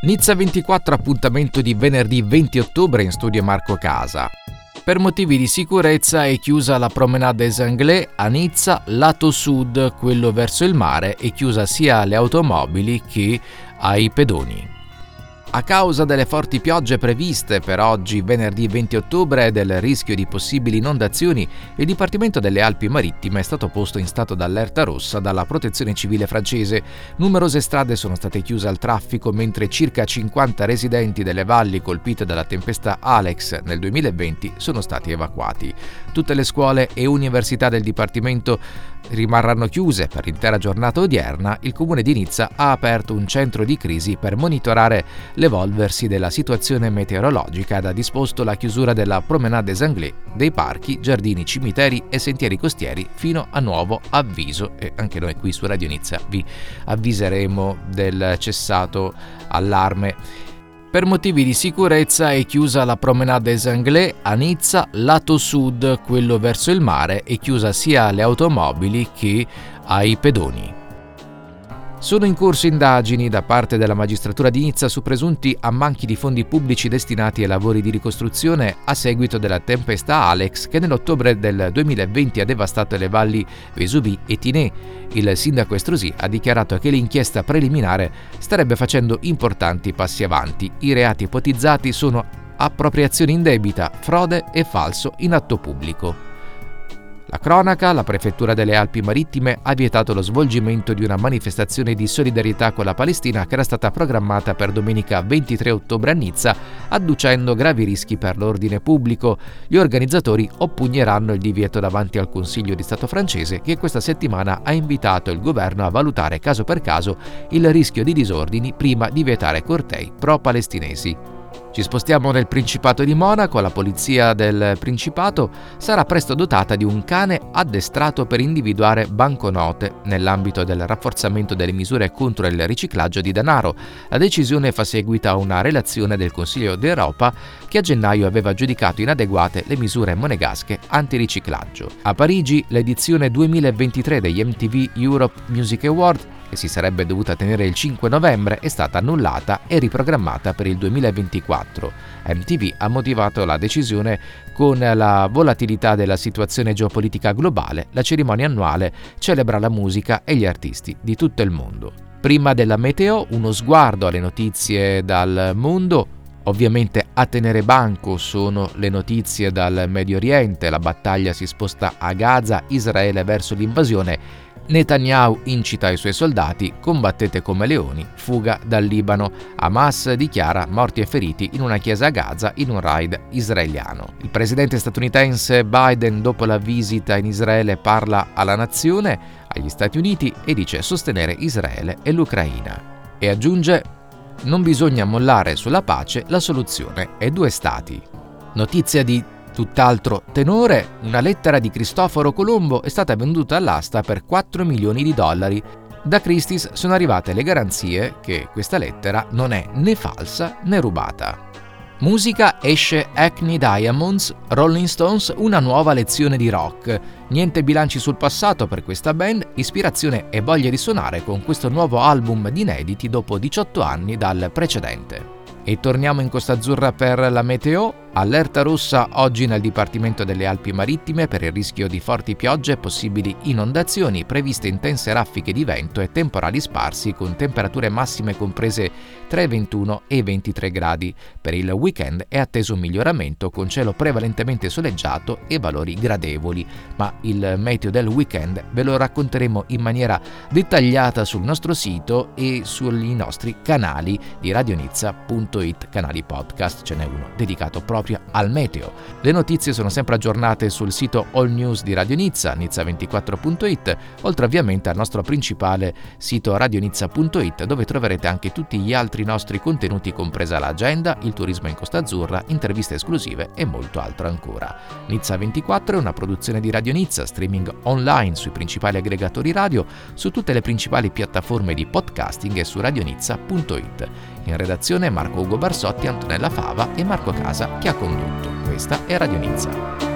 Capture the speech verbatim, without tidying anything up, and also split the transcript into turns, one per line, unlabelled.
Nizza ventiquattro, appuntamento di venerdì venti ottobre, in studio Marco Casa. Per motivi di sicurezza è chiusa la Promenade des Anglais a Nizza, lato sud, quello verso il mare, è chiusa sia alle automobili che ai pedoni. A causa delle forti piogge previste per oggi, venerdì venti ottobre, e del rischio di possibili inondazioni, il Dipartimento delle Alpi Marittime è stato posto in stato d'allerta rossa dalla Protezione Civile francese. Numerose strade sono state chiuse al traffico, mentre circa cinquanta residenti delle valli colpite dalla tempesta Alex nel duemilaventi sono stati evacuati. Tutte le scuole e università del Dipartimento rimarranno chiuse per l'intera giornata odierna. Il Comune di Nizza ha aperto un centro di crisi per monitorare l'evolversi della situazione meteorologica ed ha disposto la chiusura della Promenade des Anglais, dei parchi, giardini, cimiteri e sentieri costieri fino a nuovo avviso, e anche noi qui su Radio Nizza vi avviseremo del cessato allarme. Per motivi di sicurezza è chiusa la Promenade des Anglais a Nizza, lato sud, quello verso il mare, è chiusa sia alle automobili che ai pedoni. Sono in corso indagini da parte della magistratura di Nizza su presunti ammanchi di fondi pubblici destinati ai lavori di ricostruzione a seguito della tempesta Alex, che nell'ottobre del duemilaventi ha devastato le valli Vesuvì e Tinè. Il sindaco Estrosi ha dichiarato che l'inchiesta preliminare starebbe facendo importanti passi avanti. I reati ipotizzati sono appropriazione indebita, frode e falso in atto pubblico. La cronaca: la Prefettura delle Alpi Marittime ha vietato lo svolgimento di una manifestazione di solidarietà con la Palestina che era stata programmata per domenica ventitré ottobre a Nizza, adducendo gravi rischi per l'ordine pubblico. Gli organizzatori oppugneranno il divieto davanti al Consiglio di Stato francese, che questa settimana ha invitato il governo a valutare caso per caso il rischio di disordini prima di vietare cortei pro-palestinesi. Ci spostiamo nel Principato di Monaco. La polizia del Principato sarà presto dotata di un cane addestrato per individuare banconote nell'ambito del rafforzamento delle misure contro il riciclaggio di denaro. La decisione fa seguito a una relazione del Consiglio d'Europa che a gennaio aveva giudicato inadeguate le misure monegasche antiriciclaggio. A Parigi l'edizione duemilaventitré degli M T V Europe Music Award, che si sarebbe dovuta tenere il cinque novembre, è stata annullata e riprogrammata per il duemilaventiquattro. M T V ha motivato la decisione con la volatilità della situazione geopolitica globale. La cerimonia annuale celebra la musica e gli artisti di tutto il mondo. Prima della meteo, uno sguardo alle notizie dal mondo. Ovviamente a tenere banco sono le notizie dal Medio Oriente. La battaglia si sposta a Gaza, Israele verso l'invasione. Netanyahu incita i suoi soldati: combattete come leoni, fuga dal Libano. Hamas dichiara morti e feriti in una chiesa a Gaza in un raid israeliano. Il presidente statunitense Biden, dopo la visita in Israele, parla alla nazione, agli Stati Uniti, e dice sostenere Israele e l'Ucraina. E aggiunge: non bisogna mollare sulla pace, la soluzione è due stati. Notizia di tutt'altro tenore: una lettera di Cristoforo Colombo è stata venduta all'asta per quattro milioni di dollari. Da Christie's sono arrivate le garanzie che questa lettera non è né falsa né rubata. Musica: esce Hackney Diamonds, Rolling Stones, una nuova lezione di rock. Niente bilanci sul passato per questa band, ispirazione e voglia di suonare con questo nuovo album di inediti dopo diciotto anni dal precedente. E torniamo in Costa Azzurra per la meteo. Allerta rossa oggi nel Dipartimento delle Alpi Marittime per il rischio di forti piogge e possibili inondazioni, previste intense raffiche di vento e temporali sparsi con temperature massime comprese tra i ventuno e i ventitré gradi. Per il weekend è atteso un miglioramento con cielo prevalentemente soleggiato e valori gradevoli, ma il meteo del weekend ve lo racconteremo in maniera dettagliata sul nostro sito e sui nostri canali di radionizza punto it, canali podcast, ce n'è uno dedicato proprio al meteo. Le notizie sono sempre aggiornate sul sito All News di Radio Nizza, nizza ventiquattro punto it, oltre ovviamente al nostro principale sito radionizza punto it, dove troverete anche tutti gli altri nostri contenuti, compresa l'agenda, il turismo in Costa Azzurra, interviste esclusive e molto altro ancora. Nizza ventiquattro è una produzione di Radio Nizza, streaming online sui principali aggregatori radio, su tutte le principali piattaforme di podcasting e su radionizza punto it. In redazione Marco Ugo Barsotti, Antonella Fava e Marco Casa che ha condotto. Questa è Radio Nizza.